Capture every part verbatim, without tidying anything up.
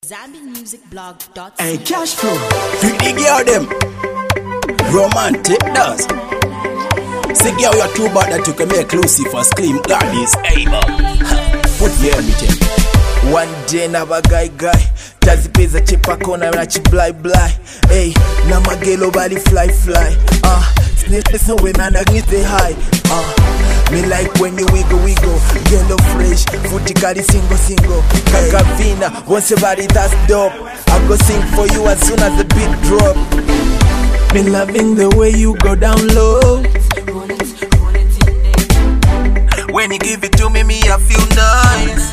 Zambi Music Blog dot Hey, cash flow, feed the girl them. Romantic does. Say girl, you're too bad that you can make Lucifer scream. God is able. Put here me tell. One day never guy guy. Tazi pesa chepa kona na chi bly bly. Hey, na magelo body fly fly. Ah, uh, listen when I get the high. Ah. Uh, Me like when you wiggle wiggle, yellow fresh, footy single single. Kakavina, once your body that's dope. I go sing for you as soon as the beat drop. Me loving the way you go down low. When you give it to me, me I feel nice.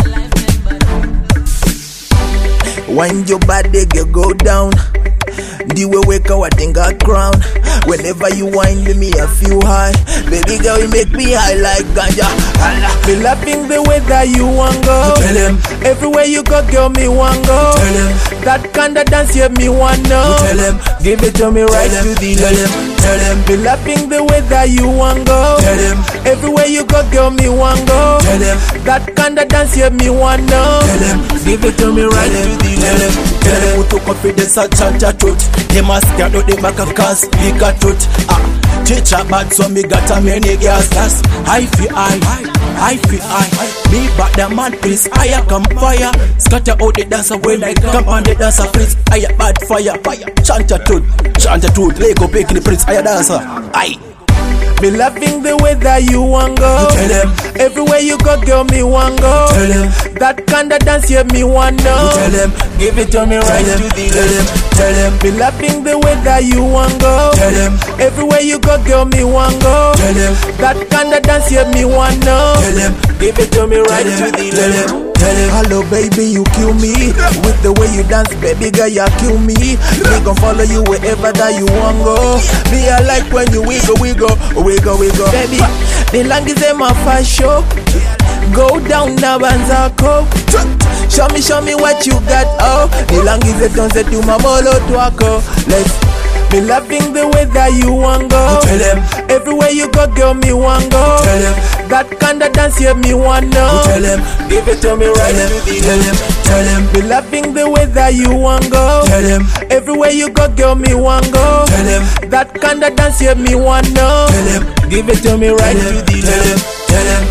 When your body girl go down, the way wake up, I think I crown. Whenever you whine with me, I feel high. Baby girl, you make me high like ganja. Me laughing the way that you want go. Tell him. Everywhere you go, girl, me want go. Tell him. That kind of dance, yeah, me want know. Tell him. Give it to me right to the Tell him. Tell him. Me laughing the way that you want go. Tell him. Everywhere you go, girl, me want go. Tell him. That kind of dance, yeah, me want know. Tell him. Give it to me right to the Tell him. Tell him. Put to confidence and chant a truth. They must get out the back of cars, speak a truth. Ah, teacher bad, so me got a many girls. That's I feel I, I feel I. Me back the man, please. I come fire. Scatter out the dancer when I come on the dancer, please. I bad fire, fire. Chant a truth, chant a truth. Lego picking the prince, I dancer. I. Me loving the way that you want go. You tell them. Everywhere you go, girl, me want go. Tell them. That kind of dance, yeah, me want know. You tell them. Give it to me right tell to the Tell them. Tell them. Me loving the way that you want go. Tell them. Everywhere you go, girl, me want go. Tell them. That kind of dance, yeah, me want know. Tell them. Give it to me right to the Tell them. Tell him, hello baby, you kill me. With the way you dance, baby girl, you kill me. Me gon' follow you wherever that you want go. Me I like when you wiggle, wiggle, wiggle, wiggle. Baby, the longest in my fast show. Go down now and zako. Show me, show me what you got, oh. The longest it don't say to my bolo twako. Let's me loving the way that you want go. Tell him. Everywhere you go, girl, me want go. Tell him. That kind of dance, yeah, me want know. Tell him. Give it to me right to the Tell him. Tell him. Me loving the way that you want go. Tell him. Everywhere you go, girl, me want go. Tell him. That kind of dance, yeah, me want know. Tell him. Give it to me right to the Tell him. Tell him.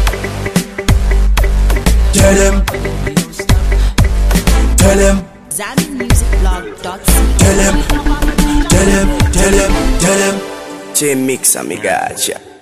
Tell him. Tell him. Zambi Music Blog dot Tell him. Tell him, tell him, tell him. J-Mix, amigacha.